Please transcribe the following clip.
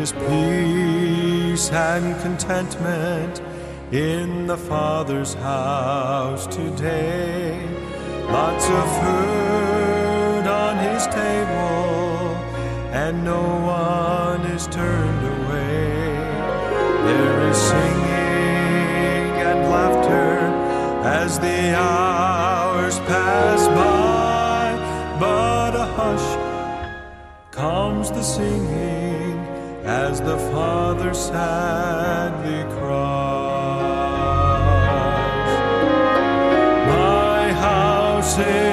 is peace and contentment in the Father's house today. Lots of food on His table, and no one is turned away. There is singing and laughter as the hours pass by, but a hush comes the singing as the Father sadly cries. My house is